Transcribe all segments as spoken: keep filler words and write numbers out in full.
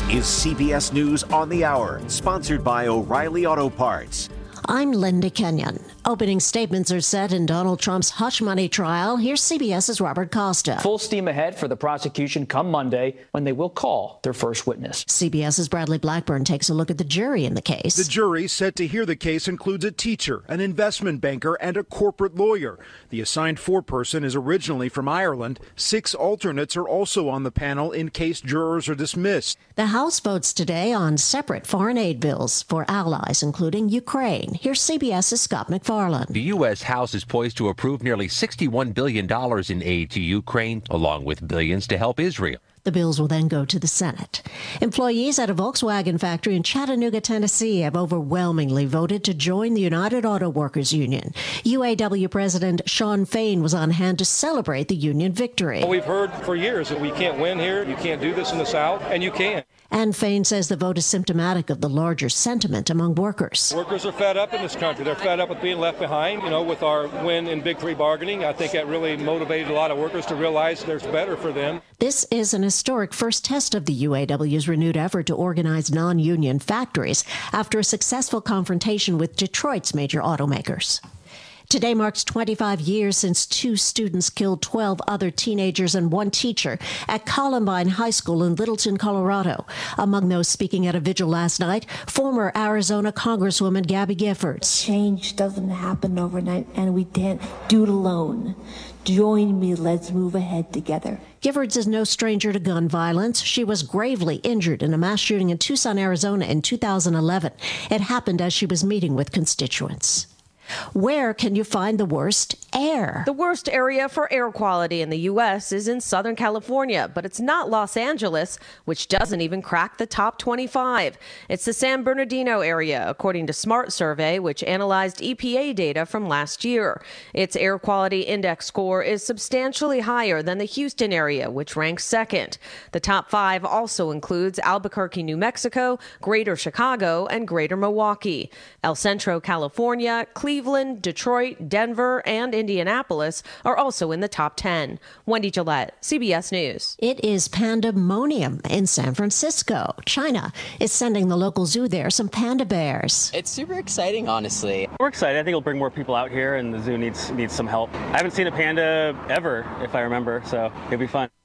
is C B S News on the Hour, sponsored by O'Reilly Auto Parts. I'm Linda Kenyon. Opening statements are set in Donald Trump's hush money trial. Here's CBS's Robert Costa. Full steam ahead for the prosecution come Monday when they will call their first witness. CBS's Bradley Blackburn takes a look at the jury in the case. The jury set to hear the case includes a teacher, an investment banker, and a corporate lawyer. The assigned foreperson is originally from Ireland. Six alternates are also on the panel in case jurors are dismissed. The House votes today on separate foreign aid bills for allies, including Ukraine. Here's CBS's Scott McFarland. The U S. House is poised to approve nearly sixty-one billion dollars in aid to Ukraine, along with billions to help Israel. The bills will then go to the Senate. Employees at a Volkswagen factory in Chattanooga, Tennessee, have overwhelmingly voted to join the United Auto Workers Union. U A W President Shawn Fain was on hand to celebrate the union victory. Well, we've heard for years that we can't win here, you can't do this in the South, and you can. And Fain says the vote is symptomatic of the larger sentiment among workers. Workers are fed up in this country. They're fed up with being left behind. You know, with our win in Big Three bargaining, I think that really motivated a lot of workers to realize there's better for them. This is an historic first test of the U A W's renewed effort to organize non-union factories after a successful confrontation with Detroit's major automakers. Today marks twenty-five years since two students killed twelve other teenagers and one teacher at Columbine High School in Littleton, Colorado. Among those speaking at a vigil last night, former Arizona Congresswoman Gabby Giffords. Change doesn't happen overnight, and we can't do it alone. Join me, let's move ahead together. Giffords is no stranger to gun violence. She was gravely injured in a mass shooting in Tucson, Arizona in two thousand eleven. It happened as she was meeting with constituents. Where can you find the worst air? The worst area for air quality in the U S is in Southern California, but it's not Los Angeles, which doesn't even crack the top twenty-five. It's the San Bernardino area, according to Smart Survey, which analyzed E P A data from last year. Its air quality index score is substantially higher than the Houston area, which ranks second. The top five also includes Albuquerque, New Mexico, Greater Chicago, and Greater Milwaukee. El Centro, California, Cleveland, Detroit, Denver, and Indianapolis are also in the top ten. Wendy Gillette, C B S News. It is pandemonium in San Francisco. China is sending the local zoo there some panda bears. It's super exciting, honestly. We're excited. I think it'll bring more people out here, and the zoo needs needs some help. I haven't seen a panda ever, if I remember, so it'll be fun.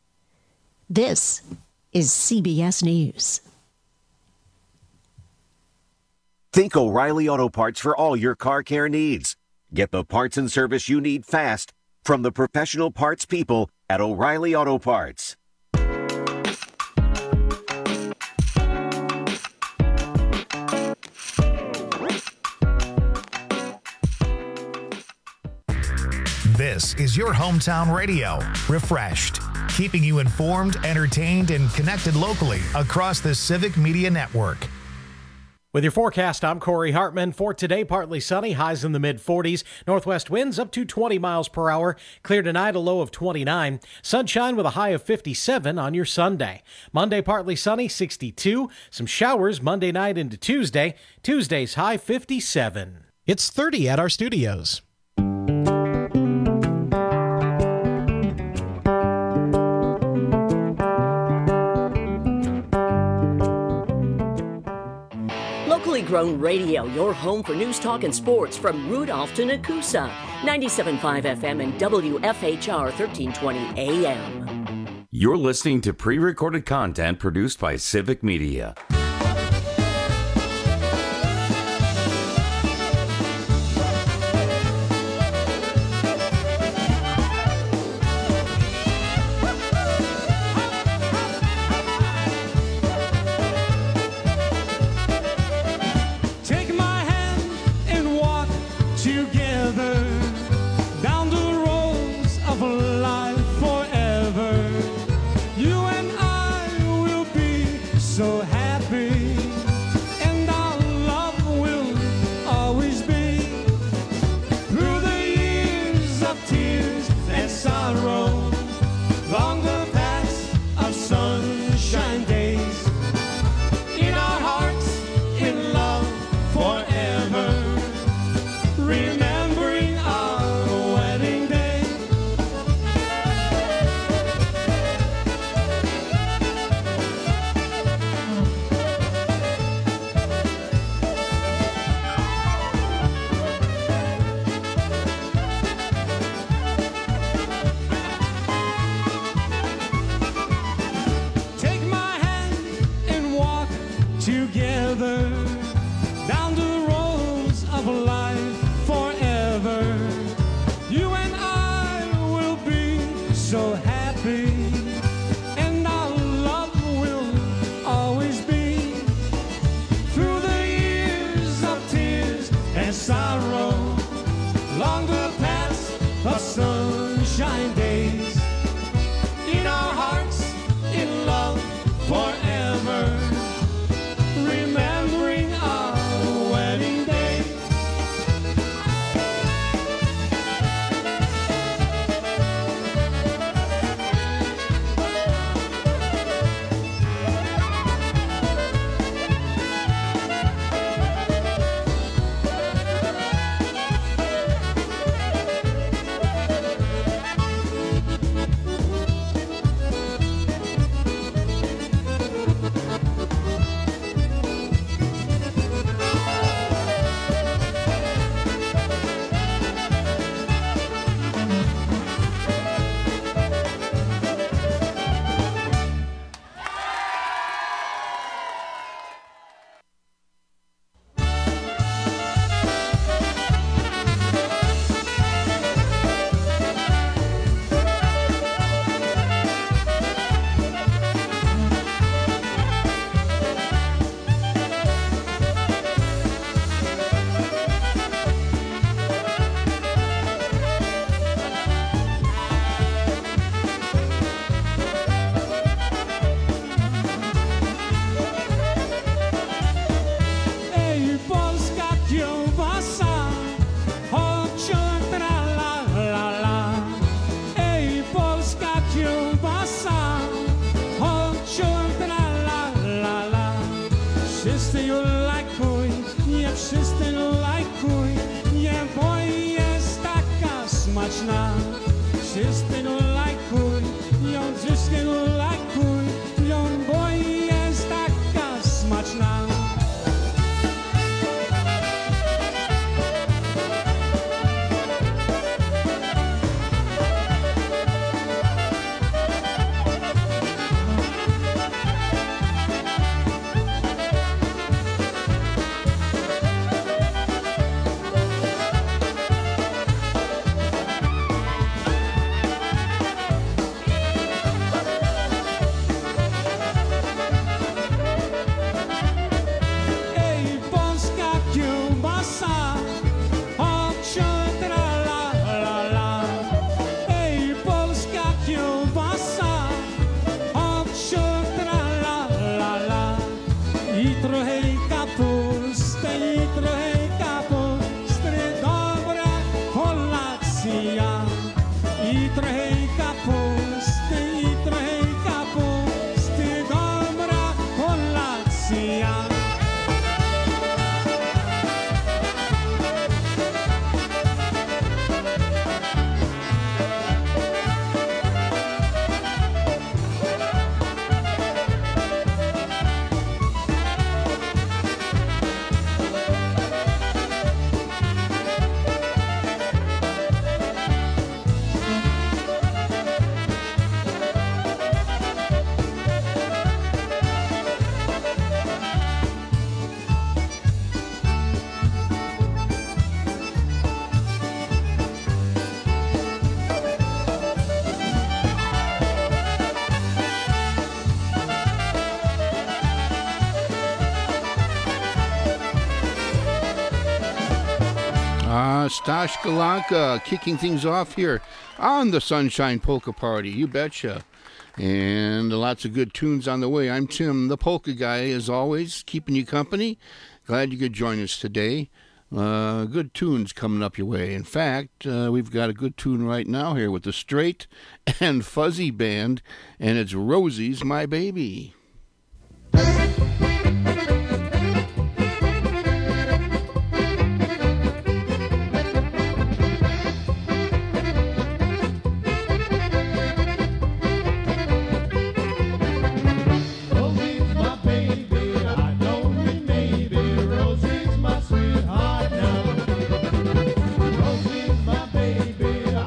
This is C B S News. Think O'Reilly Auto Parts for all your car care needs. Get the parts and service you need fast from the professional parts people at O'Reilly Auto Parts. This is your hometown radio, Refreshed, keeping you informed, entertained, and connected locally across the Civic Media Network. With your forecast, I'm Corey Hartman. For today, partly sunny, highs in the mid forties. Northwest winds up to twenty miles per hour. Clear tonight, a low of twenty-nine. Sunshine with a high of fifty-seven on your Sunday. Monday, partly sunny, sixty-two. Some showers Monday night into Tuesday. Tuesday's high, fifty-seven. It's thirty at our studios. Locally grown radio, your home for news, talk, and sports from Rudolph to Nakusa. ninety-seven point five F M and W F H R thirteen twenty A M. You're listening to pre-recorded content produced by Civic Media. wszyscy ją lajkuj, nie wszyscy ją lajkuj, nie boy jest taka smaczna. Wszyscy ją lajkuj, ją wszyscy ją lajkuj, ją boy jest taka smaczna. Stash Galanka kicking things off here on the Sunshine Polka Party. You betcha. And lots of good tunes on the way. I'm Tim, the Polka Guy, as always, keeping you company. Glad you could join us today. Uh, good tunes coming up your way. In fact, uh, we've got a good tune right now here with the Straight and Fuzzy Band, and it's Rosie's My Baby.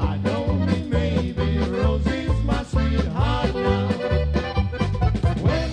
When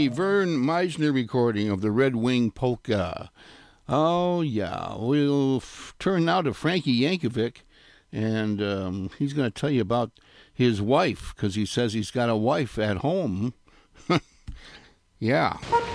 Vern Meisner recording of the Red Wing Polka. Oh, yeah. We'll f- turn now to Frankie Yankovic, and um, he's going to tell you about his wife, because he says he's got a wife at home. Yeah.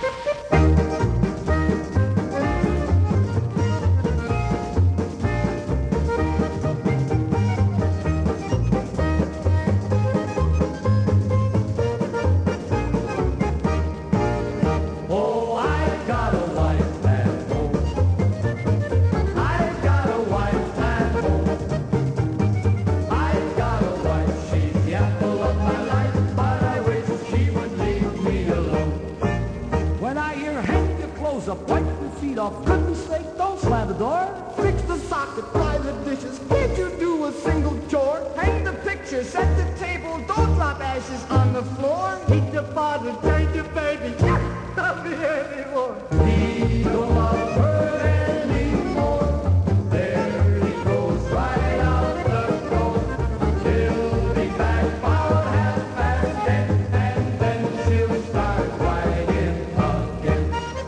Off. Goodness sake, don't slam the door. Fix the socket, dry the dishes. Can't you do a single chore? Hang the pictures, set the table. Don't drop ashes on the floor. Heat the pot and take the baby. Not me anymore. He don't love her anymore. There he goes, right out the door. He'll be back about half past ten, and then she'll start writing again.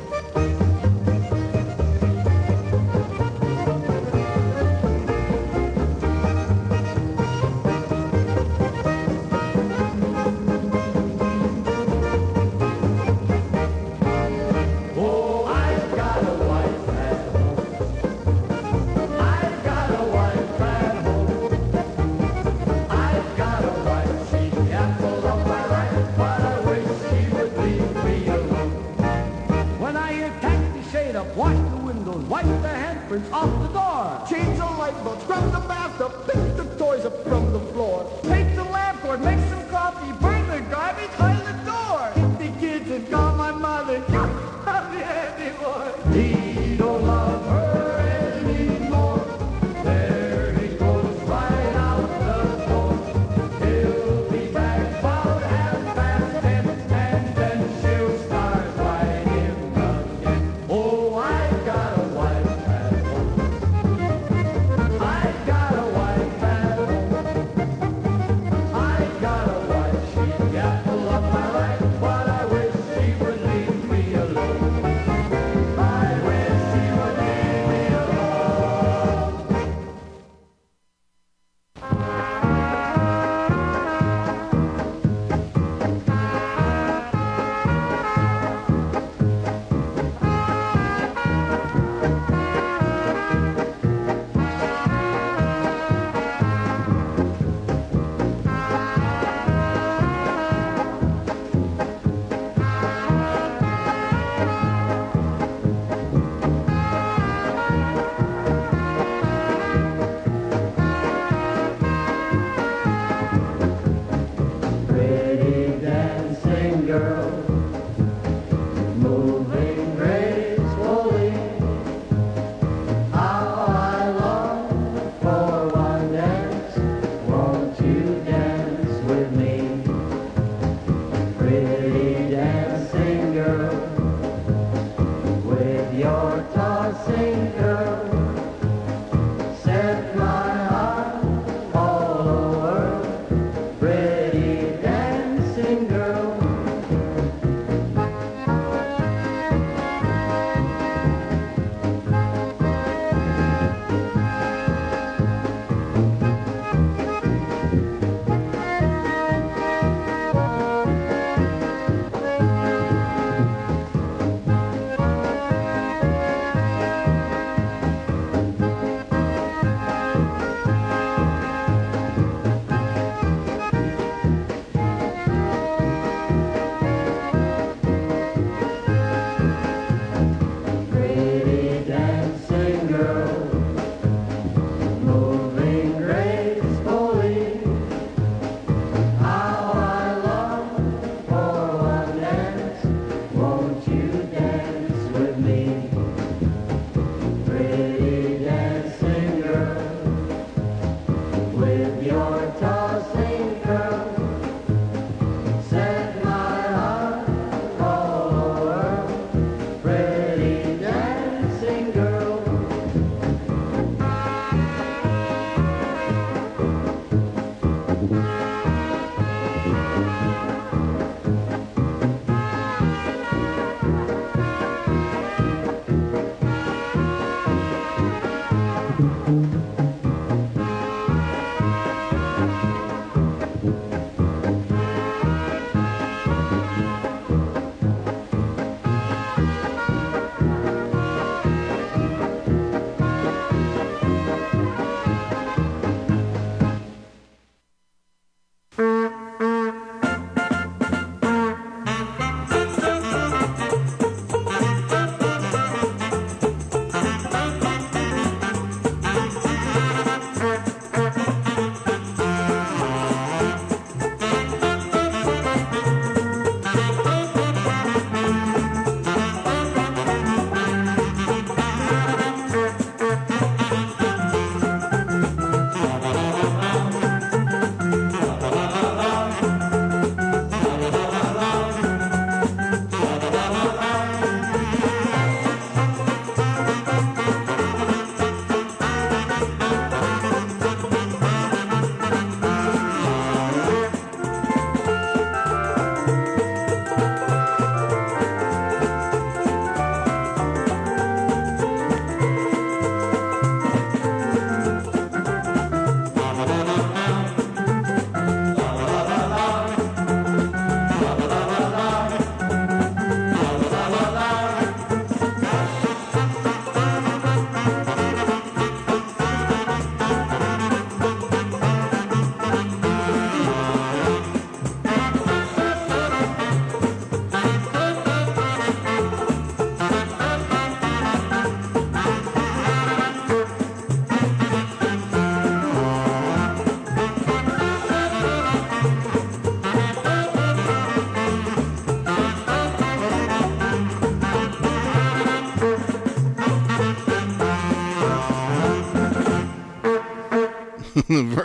Off the door, change the light bulbs, scrub the bathtub, pick the toys up from the floor, take the lamp cord, make some coffee, burn the garbage, hide the door, hit the kids and call my mother. Not me anymore. He don't love her anymore. There he goes, right out the door. He'll be back about half past ten, and then she'll start writing again. Oh, I got a wife. I wish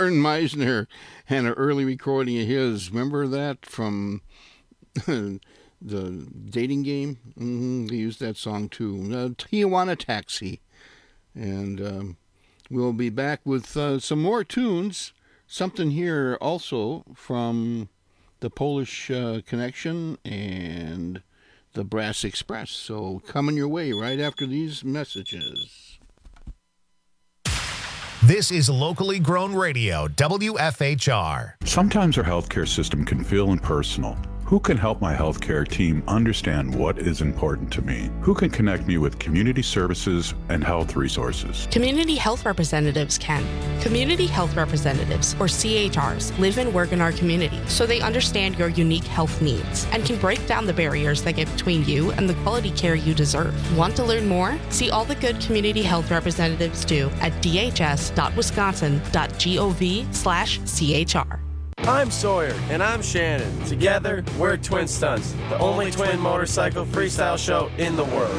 Vern Meisner and an early recording of his. Remember that from the dating game? Mm-hmm. They used that song too. Uh, Tijuana Taxi. And um, we'll be back with uh, some more tunes. Something here also from the Polish uh, Connection and the Brass Express. So coming your way right after these messages. This is locally grown radio, W F H R. Sometimes our healthcare system can feel impersonal. Who can help my healthcare team understand what is important to me? Who can connect me with community services and health resources? Community health representatives can. Community health representatives, or C H Rs, live and work in our community, so they understand your unique health needs and can break down the barriers that get between you and the quality care you deserve. Want to learn more? See all the good community health representatives do at d h s dot wisconsin dot gov slash C H R. I'm Sawyer. And I'm Shannon. Together, we're Twin Stunts, the only twin motorcycle freestyle show in the world.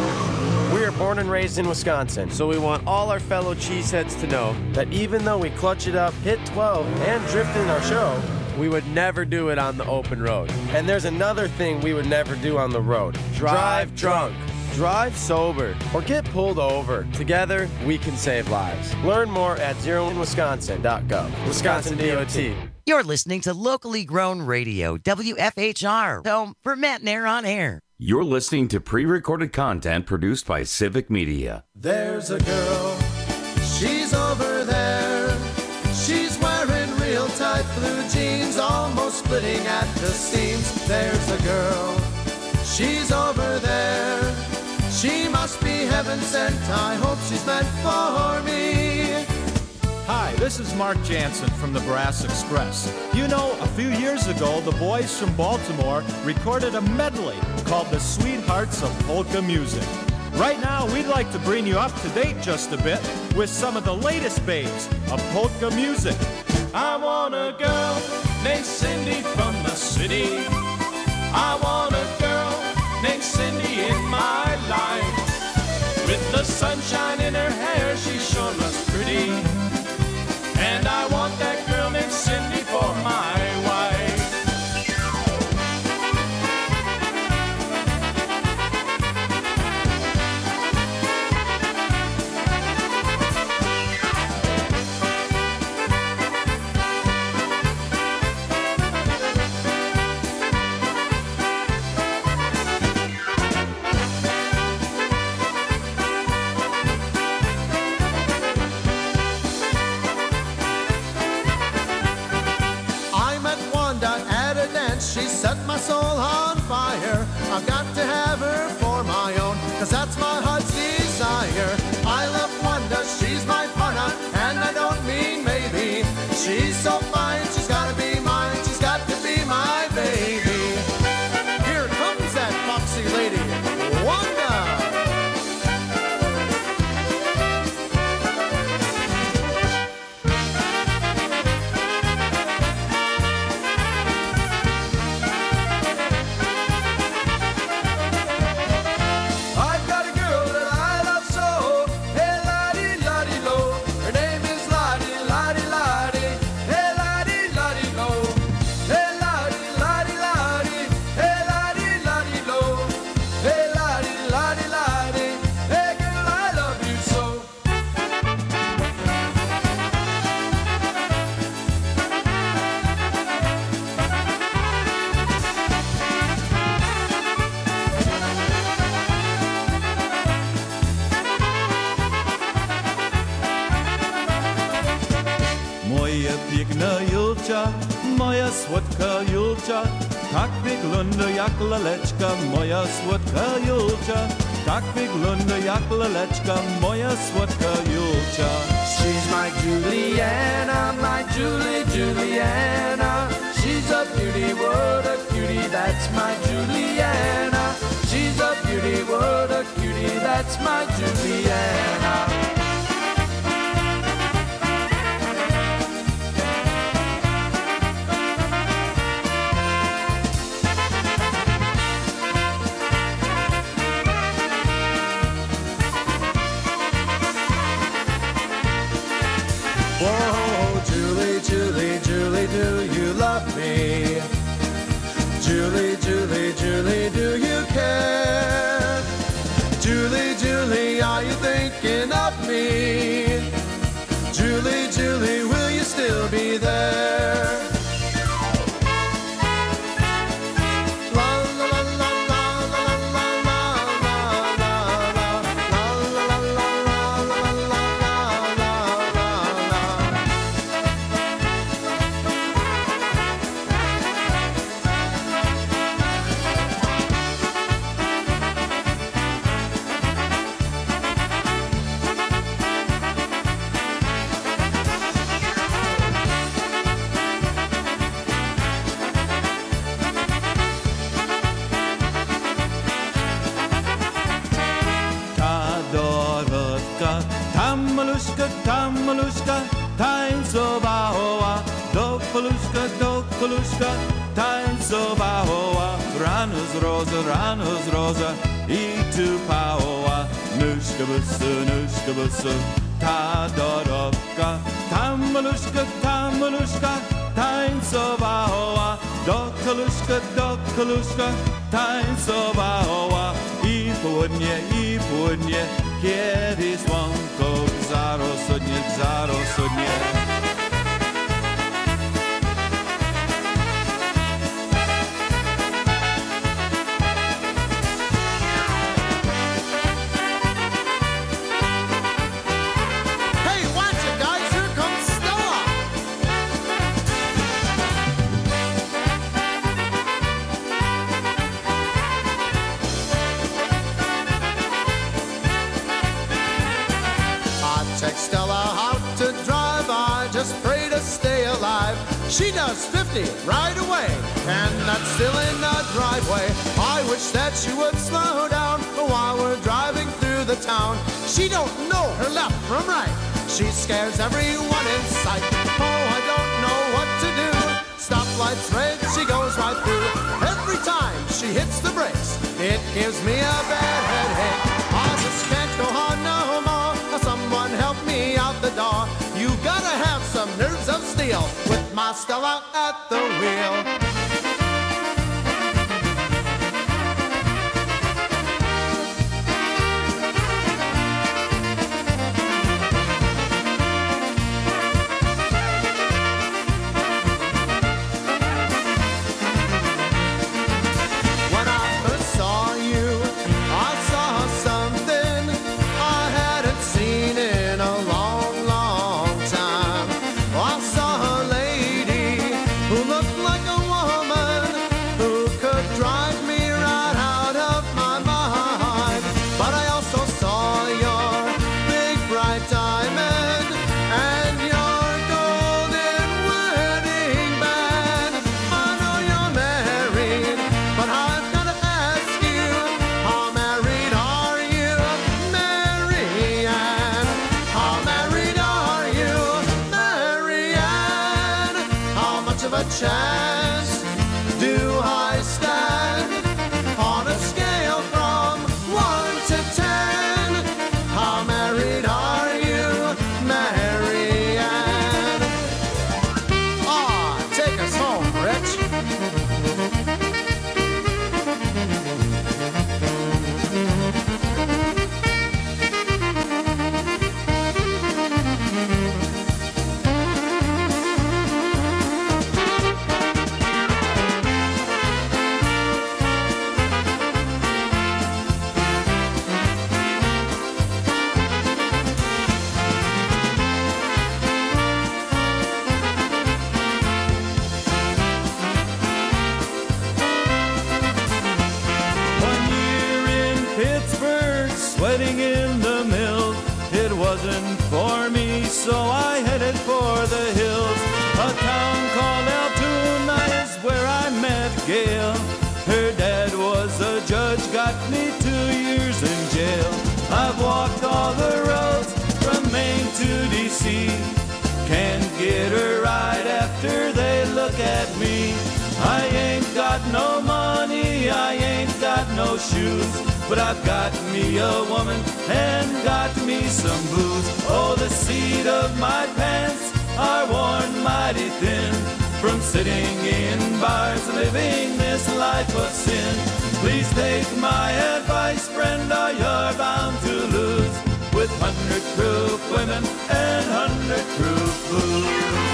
We are born and raised in Wisconsin, so we want all our fellow cheeseheads to know that even though we clutch it up, hit twelve, and drift in our show, we would never do it on the open road. And there's another thing we would never do on the road. Drive drunk. Drive sober or get pulled over. Together, we can save lives. Learn more at zero in wisconsin dot gov. Wisconsin D O T. You're listening to locally grown radio, W F H R, home for Matt Nair on Air. You're listening to pre-recorded content produced by Civic Media. There's a girl, she's over there. She's wearing real tight blue jeans, almost splitting at the seams. There's a girl, she's over there. She must be heaven sent, I hope she's meant for me. Hi, this is Mark Jansen from the Brass Express. You know, a few years ago, the boys from Baltimore recorded a medley called The Sweethearts of Polka Music. Right now, we'd like to bring you up to date just a bit with some of the latest babes of polka music. I want a girl named Cindy from the city. I want a girl named Cindy in my life. With the sunshine in her hair, she sure looks pretty. And I want that girl named Cindy for my wife. She set my soul on fire. I've got to have her for my own, cause that's my heart's desire. I love Wanda, she's my partner, and I don't mean maybe. She's so fine, she's gotta be mine, she's got to be my baby. Here comes that foxy lady, Wanda. Moja słodka Julcia, tak wygląda jak laleczka. Moja słodka Julcia, tak wygląda jak laleczka. Moja słodka Julcia. She's my Juliana, my Julie, Juliana. She's a beauty, what a cutie, that's my Juliana. She's a beauty, what a cutie, that's my Juliana. Oh, Julie. Tadodovka, Tamalushka, Tamalushka, Tainsovahoa, Dopalushka, Dopalushka, Tainsovahoa, Ranus Rosa, Ranus Rosa, Itu Paoa, Nushka Bussa, Nushka Bussa, Tadodovka, Tamalushka, Tamalushka, Tainsovahoa, Dokalushka, Dokalushka, Tainsovahoa, Ipodnie, Ipodnie, Kiedy słonko gzaro sodnie, gzaro sodnie. She does fifty right away, and that's still in the driveway. I wish that she would slow down while we're driving through the town. She don't know her left from right. She scares everyone in sight. Oh, I don't know what to do. Stoplight's red, she goes right through. Every time she hits the brakes, it gives me a bad headache. I just can't go on no more. Someone help me out the door. You gotta have some nerves of steel with my Stella at the wheel. Chance do I stand on a scale from one to ten? How married are you, Mary Ann? Ah, take us home, Rich. So I headed for the hills. A town called Altoona is where I met Gail. Her dad was a judge, got me two years in jail. I've walked all the roads from Maine to D C. Can't get a ride after they look at me. I ain't got no money, I ain't got no shoes, but I've got me a woman and got me some booze. Oh, the seat of my pants are worn mighty thin from sitting in bars, living this life of sin. Please take my advice, friend, or you're bound to lose with hundred proof women and hundred proof booze.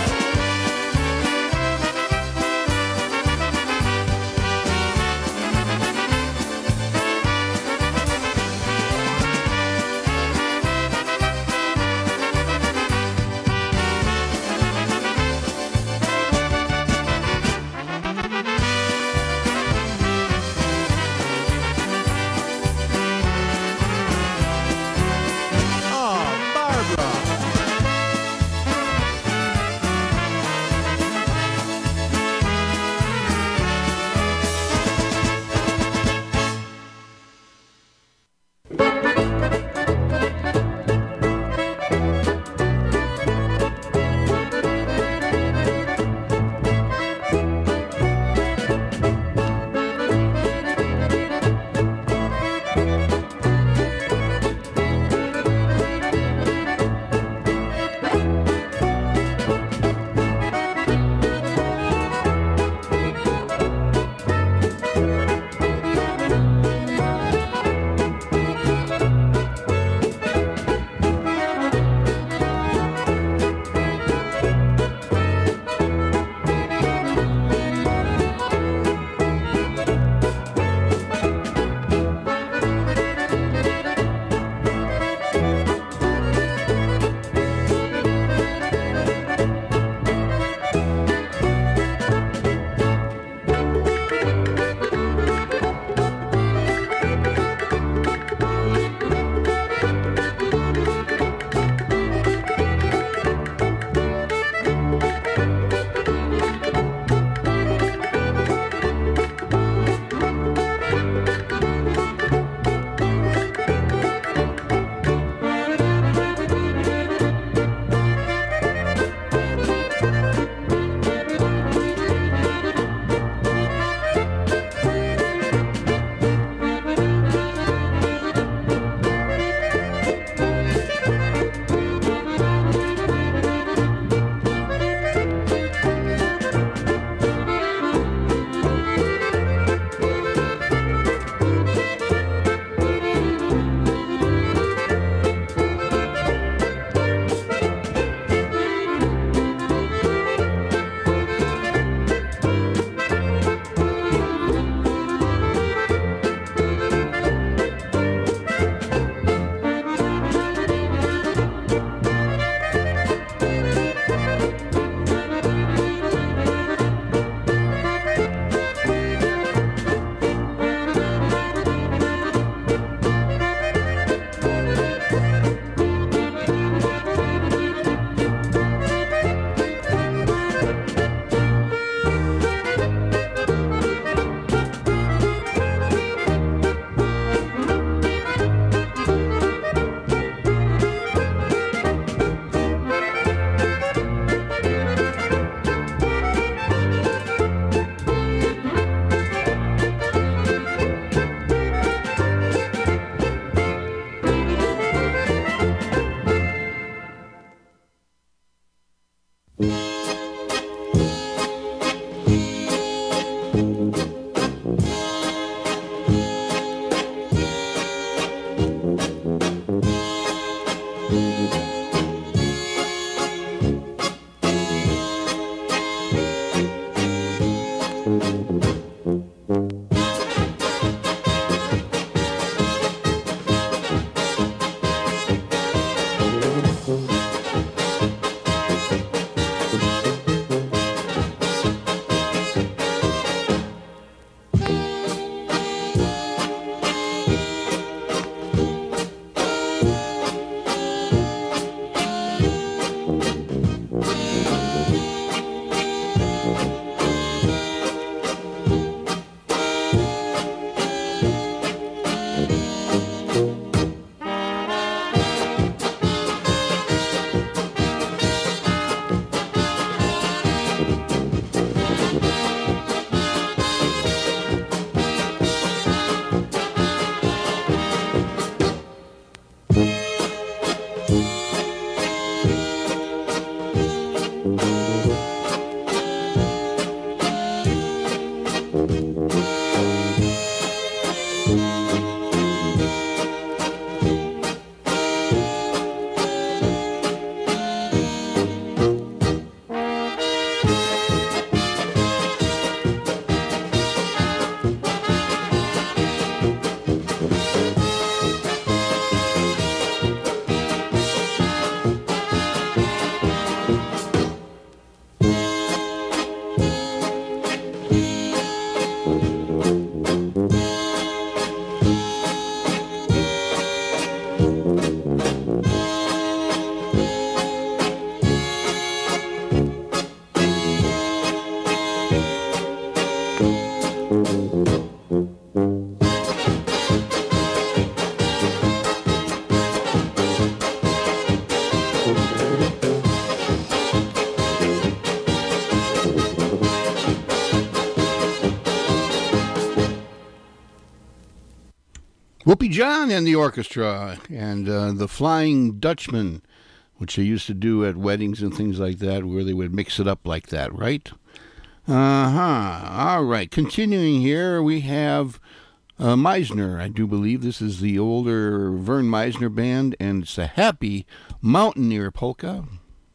Whoopi John and the orchestra, and uh, the Flying Dutchman, which they used to do at weddings and things like that, where they would mix it up like that, right? Uh-huh. All right. Continuing here, we have uh, Meisner. I do believe this is the older Vern Meisner band, and it's a Happy Mountaineer Polka.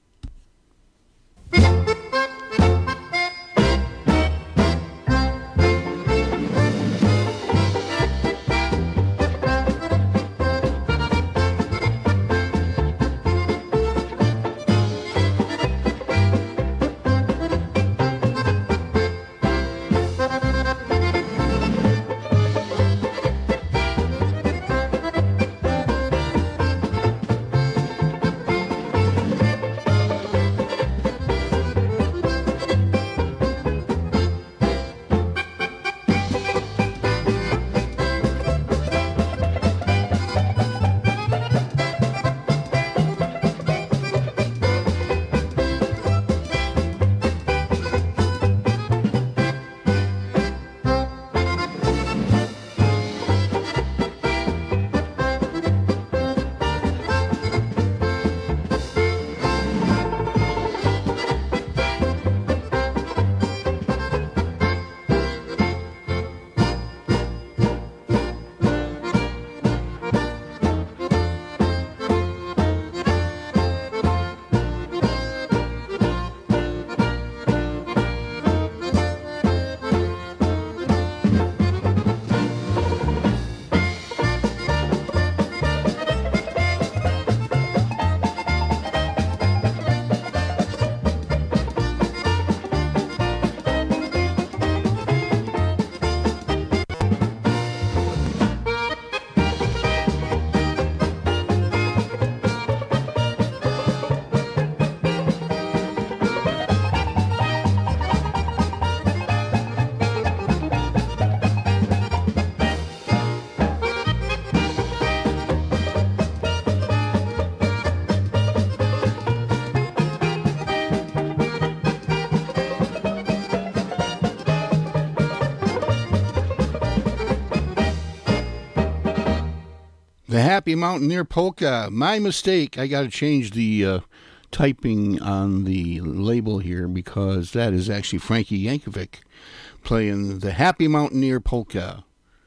The Happy Mountaineer Polka. My mistake. I got to change the uh, typing on the label here because that is actually Frankie Yankovic playing the Happy Mountaineer Polka.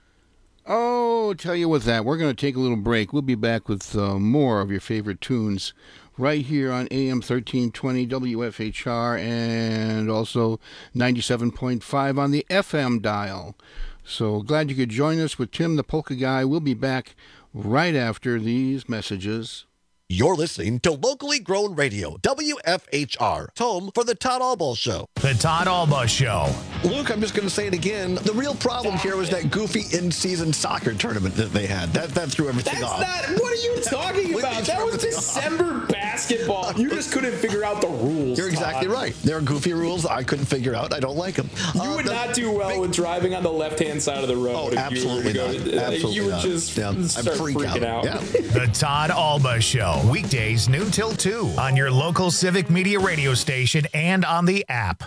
Oh, tell you what that. We're going to take a little break. We'll be back with uh, more of your favorite tunes right here on A M thirteen twenty W F H R and also ninety-seven point five on the F M dial. So glad you could join us with Tim the Polka Guy. We'll be back right after these messages. You're listening to Locally Grown Radio, W F H R, home for the Todd Albaugh Show. The Todd Albaugh Show. Luke, I'm just going to say it again. The real problem here was that goofy in-season soccer tournament that they had. That that threw everything That's off. Not, what are you talking about? That was December off. basketball. You just couldn't figure out the rules. You're exactly Todd. right. There are goofy rules I couldn't figure out. I don't like them. You uh, would the, not do well big, with driving on the left-hand side of the road. Oh, if absolutely you were not. Go, absolutely You would not. just yeah, start freak freaking out. out. out. The Todd Albaugh Show. Weekdays noon till two on your local Civic Media radio station and on the app.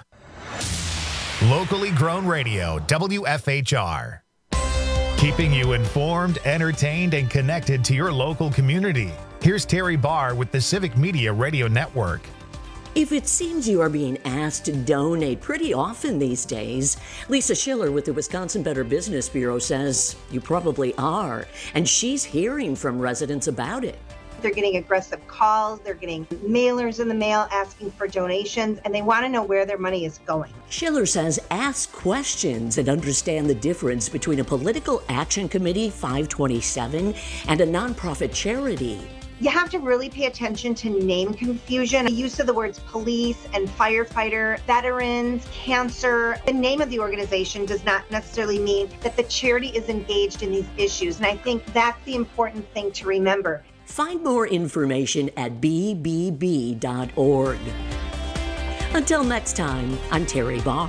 Locally Grown Radio, W F H R. Keeping you informed, entertained, and connected to your local community. Here's Terry Barr with the Civic Media Radio Network. If it seems you are being asked to donate pretty often these days, Lisa Schiller with the Wisconsin Better Business Bureau says you probably are, and she's hearing from residents about it. They're getting aggressive calls, they're getting mailers in the mail asking for donations, and they want to know where their money is going. Schiller says ask questions and understand the difference between a political action committee, five twenty-seven, and a nonprofit charity. You have to really pay attention to name confusion. The use of the words police and firefighter, veterans, cancer. The name of the organization does not necessarily mean that the charity is engaged in these issues, and I think that's the important thing to remember. Find more information at b b b dot org. Until next time, I'm Terry Barr.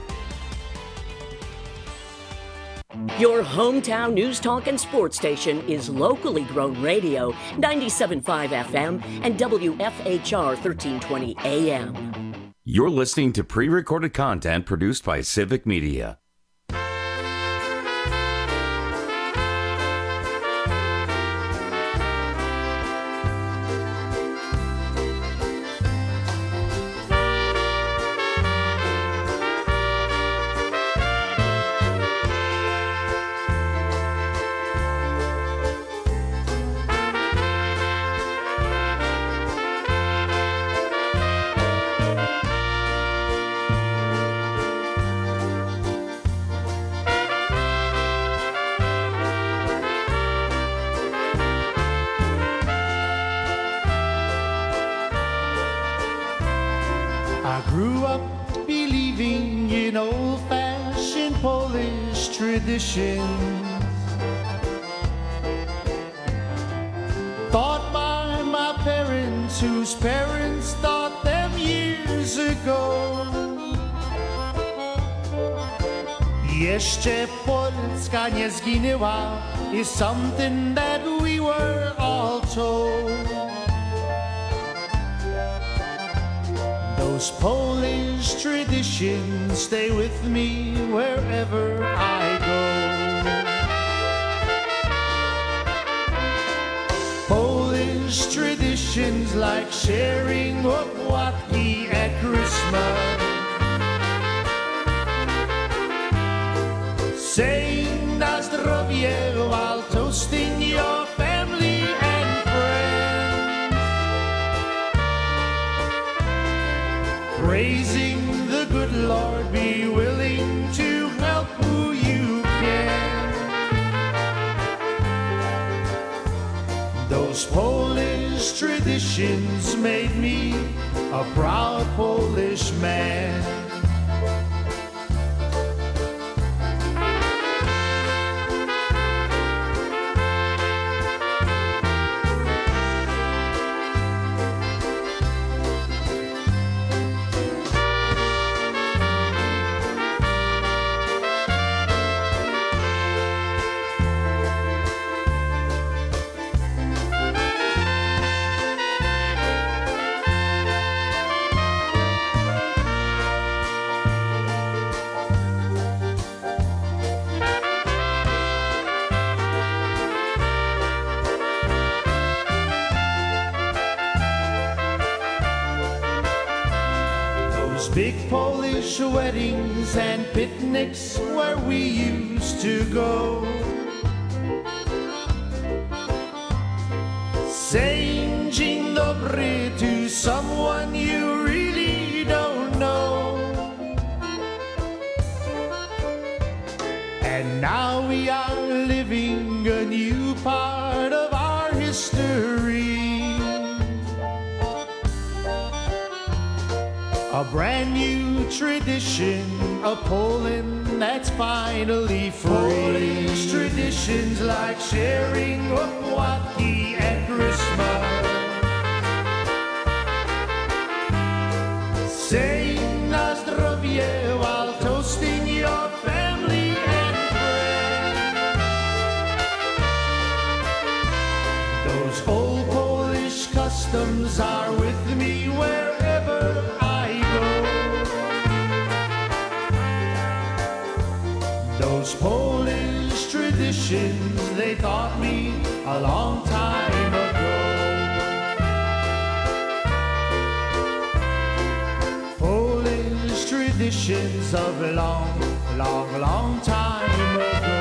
Your hometown news talk and sports station is Locally Grown Radio, ninety-seven point five F M and W F H R thirteen twenty A M. You're listening to pre-recorded content produced by Civic Media. traditions thought by my parents, whose parents thought them years ago. Jeszcze Polska nie zginęła is something that we were all told. Those Polish traditions stay with me wherever I go. Polish traditions like sharing opłatki at Christmas, saying na zdrowie while toasting your family and friends, praising the good Lord, be willing to help who you can. Those Polish traditions made me a proud Polish man. Big Polish weddings and picnics where we used to go, saying dzień dobry to someone you really don't know. And now we are living a new part of our history, a brand new tradition, a Poland that's finally free. Polish traditions like sharing opłatki at Christmas, saying na zdrowie while toasting your family and friends. Those old Polish customs are with me wherever I go. Those Polish traditions, they taught me a long time ago. Polish traditions of a long, long, long time ago.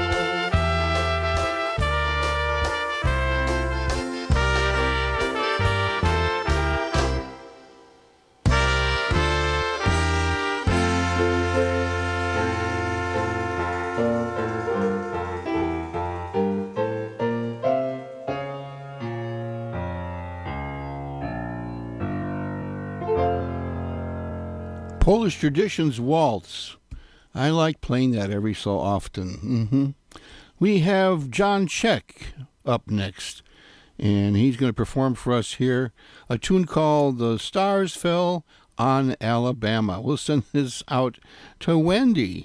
Polish Traditions Waltz. I like playing that every so often. Mm-hmm. We have John Check up next, and he's going to perform for us here a tune called The Stars Fell on Alabama. We'll send this out to Wendy.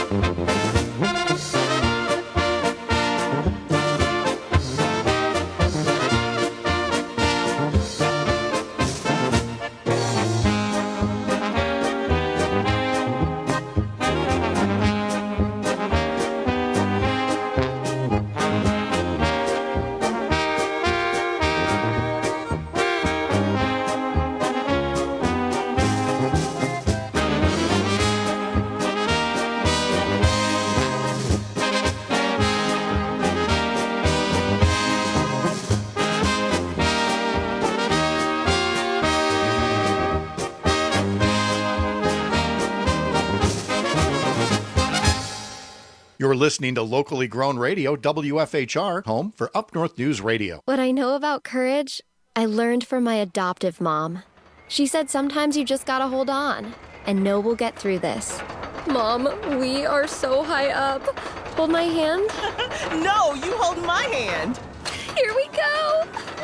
You're listening to locally grown radio, W F H R, home for Up North News Radio. What I know about courage, I learned from my adoptive mom. She said sometimes you just gotta hold on and know we'll get through this. Mom, we are so high up. Hold my hand. No, you hold my hand. Here we go.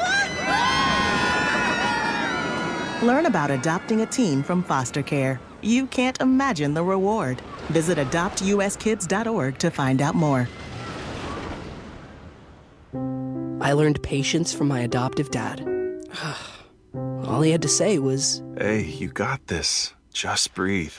Learn about adopting a teen from foster care. You can't imagine the reward. Visit adopt u s kids dot org to find out more. I learned patience from my adoptive dad. All he had to say was, "Hey, you got this. Just breathe."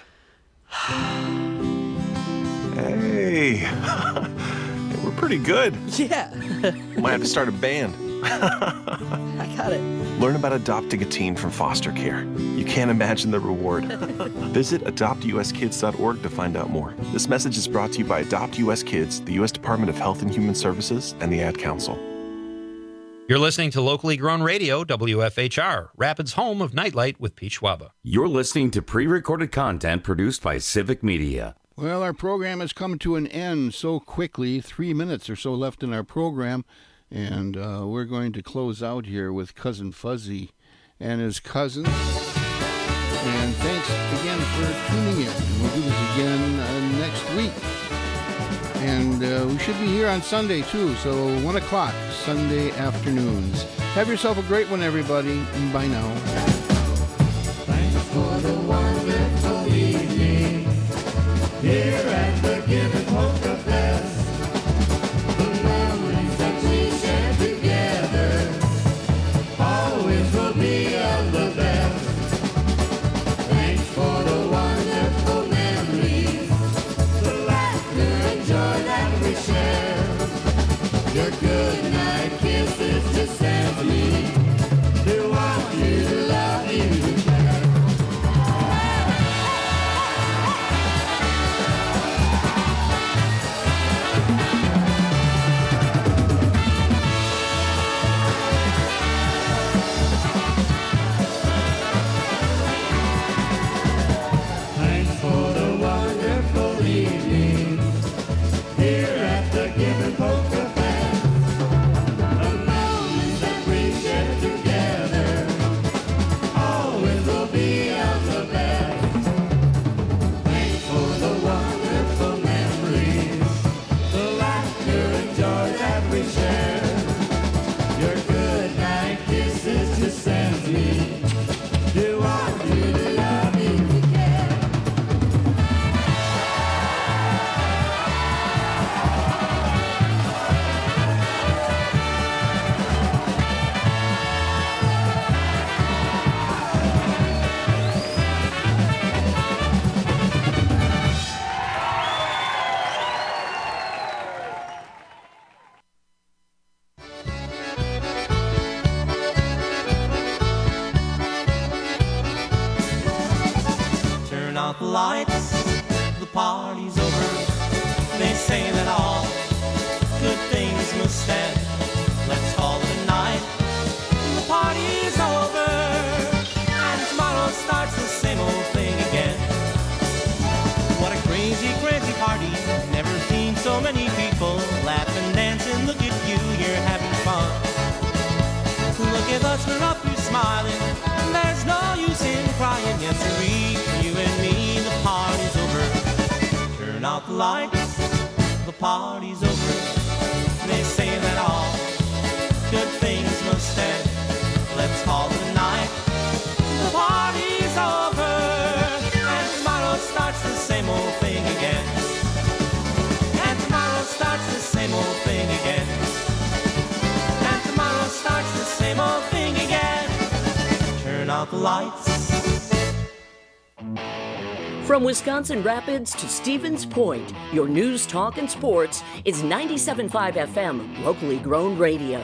Hey, we're pretty good. Yeah. Might have to start a band. I got it. Learn about adopting a teen from foster care. You can't imagine the reward. Visit adopt u s kids dot org to find out more. This message is brought to you by Adopt U S Kids, the U S Department of Health and Human Services, and the Ad Council. You're listening to locally grown radio, W F H R, Rapids' home of Nightlight with Pete Schwaba. You're listening to pre-recorded content produced by Civic Media. Well, our program has come to an end so quickly. Three minutes or so left in our program. And uh, we're going to close out here with Cousin Fuzzy and his cousins. And thanks again for tuning in. We'll do this again uh, next week. And uh, we should be here on Sunday, too. So one o'clock, Sunday afternoons. Have yourself a great one, everybody. Bye now. Thanks for the wonderful evening here at the Gibbon Polka Fest. Your good night kisses just send me. Do want you to love you to care. Thanks for the wonderful evening here at the Gibbon Polka Fest. Lights, the party's over. They say that all good things must end. Let's call it a night. The party's over, and tomorrow starts the same old thing again. What a crazy, crazy party. Never seen so many people laughing, dancing. Look at you, you're having fun. Look at us, we're up here smiling. There's no use in crying. Yes, sirree, you and me, the party's over. Turn out the lights, the party's over. They say that all good things must end. Let's call it a night. The party's over, and tomorrow starts the same old thing again. the lights. From Wisconsin Rapids to Stevens Point, your news, talk, and sports is ninety-seven point five F M, locally grown radio.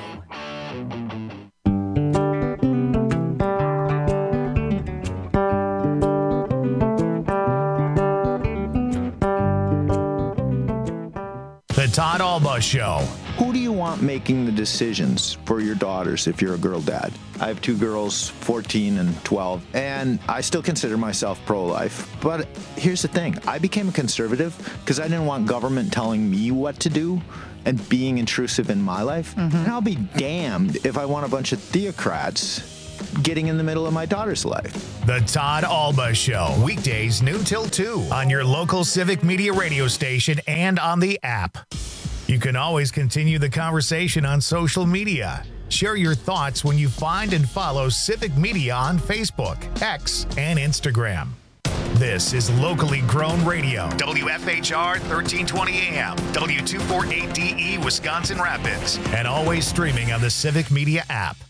The Todd Alba Show. Who do you want making the decisions for your daughters if you're a girl dad? I have two girls, fourteen and twelve, and I still consider myself pro-life. But here's the thing. I became a conservative because I didn't want government telling me what to do and being intrusive in my life. Mm-hmm. And I'll be damned if I want a bunch of theocrats getting in the middle of my daughter's life. The Todd Alba Show, weekdays noon till two on your local Civic Media radio station and on the app. You can always continue the conversation on social media. Share your thoughts when you find and follow Civic Media on Facebook, X, and Instagram. This is locally grown radio. W F H R thirteen twenty A M, W two forty-eight D E, Wisconsin Rapids, and always streaming on the Civic Media app.